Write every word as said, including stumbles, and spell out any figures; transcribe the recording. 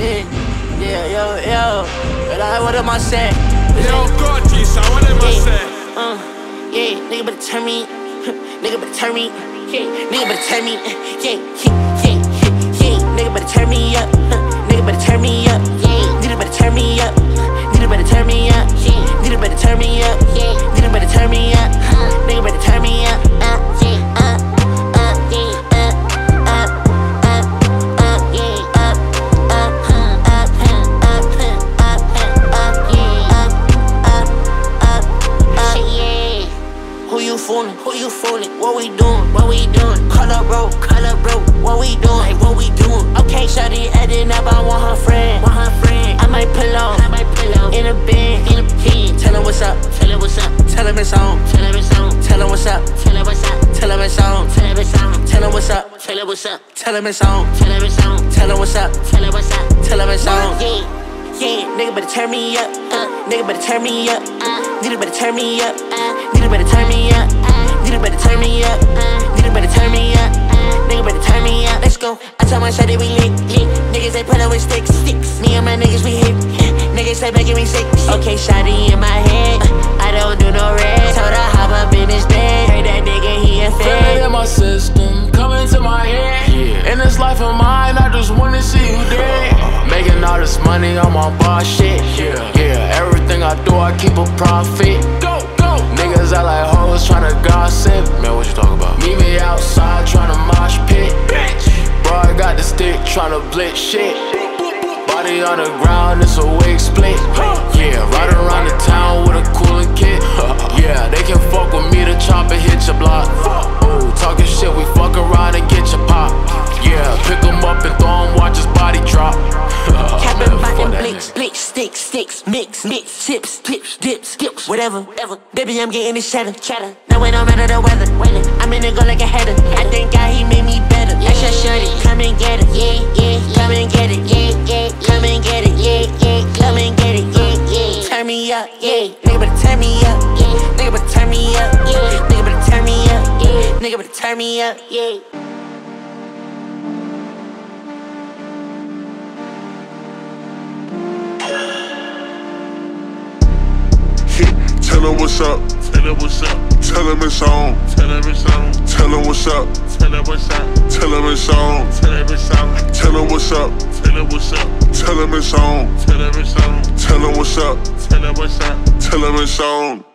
Yeah, yeah, yo, yo. But I, what am I saying? Yo, Gorgie, so what am I Yeah, saying? uh, yeah, nigga better turn me. Nigga better turn me. Yeah, nigga better turn me. Yeah, yeah, yeah, yeah, yeah. Nigga better turn me up. Nigga better turn me up. Yeah, nigga better turn me up. Nigga better turn me up. Yeah, nigga better turn me up. Yeah, nigga better turn me up. Nigga better turn me up. Uh, yeah, uh, uh, yeah, uh, up, up, up, yeah, up, up, up, up, up, up, up, yeah, up, up, up, up, yeah. Who you fooling? Who you fooling? What we doing? What we doing? Call up, bro. Call up, bro. What we doing? Like, what we doing? Okay, shawty adding up. I want her friend. Want her friend. I might pull up. I might pull up in a bin. In a bin. Tell her what's up. Tell her what's up. Tell her it's on. Tell her it's on. Tell her what's up. Tell her what's up. Tell her it's on. Tell her it's on. Tell her what's up. Tell her what's up. Tell her it's on. Tell her it's on. Tell her what's up. Tell her what's up. Tell her it's on. Yeah. Yeah, nigga better turn me up. Uh, nigga better turn me up. Uh, nigga better turn me up. Uh, nigga better turn me up. Uh, nigga better turn me up. Uh, nigga better turn me up. Uh, nigga better turn me up. Let's go. I told my shawty we lit, lit. Niggas they put up with sticks, sticks. Me and my niggas we hit. Niggas they making me sick. Okay, shawty in my head. Uh, I don't do no red. Told her hop up in his bed. Heard that nigga he a Feel fed. it in my system, coming to my head. Yeah. In this life of mine, I just wanna see you dead. Making all this money on my boss shit. Yeah, yeah. Everything I do, I keep a profit. Go, go. Niggas act like hoes tryna gossip. Man, what you talking about? Meet me outside tryna mosh pit. Bitch. Bro, I got the stick tryna blitz shit. Body on the ground, it's a wig split. Yeah, ride around the town with a cooling kit. Yeah, they can fuck with me, the chopper hit your block. Oh, talking shit, we fuck around and get your pop. Yeah, pick him up and throw him, watch his body drop. Capping, biting, blicks, blicks, sticks, sticks, mix, mix, chips, clips, dips, skips, whatever, whatever. Baby, I'm getting this cheddar, cheddar. Now it don't matter the weather, weather. I'm in it go like a header. I think God, he made me better. I should shorty, come and get it, yeah, yeah. Come and get it, yeah, yeah. Come and get it, yeah, yeah. Come and get it, yeah, yeah. Turn me up, yeah. Nigga better turn me up, yeah. Nigga better turn me up, yeah. Nigga better turn me up, yeah. Nigga better turn me up, yeah. Tell him what's up. Tell her what's up. Tell him it's on. Tell her it's on. Tell him what's up. Tell her what's up. Tell him it's on. Tell her it's on. Tell him what's up. Tell her what's up. Tell him it's on. Tell her it's on. Tell him what's up. Tell her what's up. Tell him it's on.